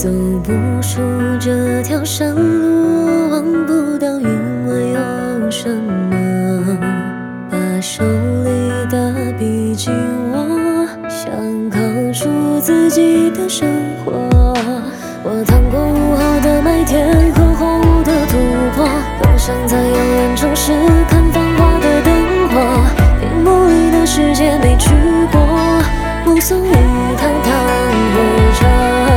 走不出这条山路，望不到云外有什么。把手里的笔紧握，想靠出自己的生活。我趟过午后的麦田和荒芜的土坡，多想在遥远城市看繁华的灯火。屏幕里的世界没去过，目送一趟趟火车。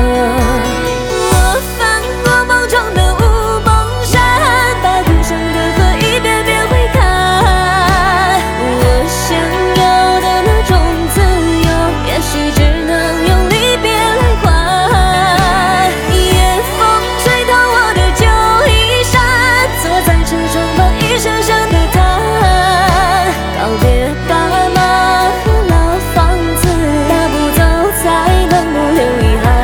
我翻过梦中的乌蒙山，把故乡的河一遍遍回看。我想要的那种自由，也许只能用离别来换。夜风吹透我的旧衣衫，坐在车窗旁一声声的叹。告别爸妈和老房子，大步走才能不留遗憾。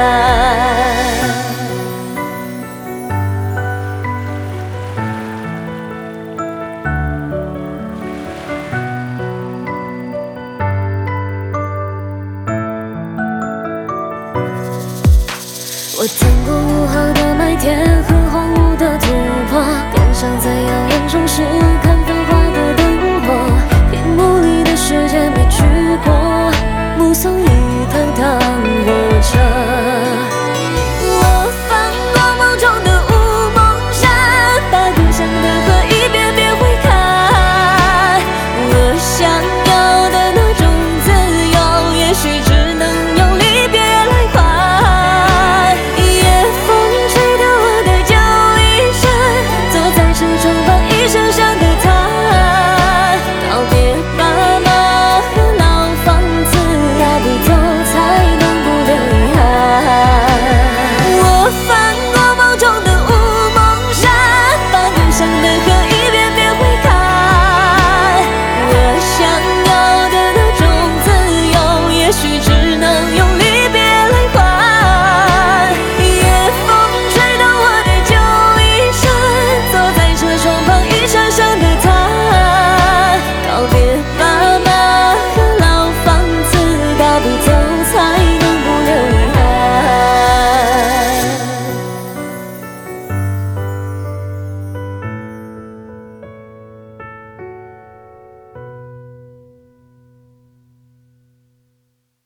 我趟过午后的麦田和荒芜的土坡，赶上在遥远城市看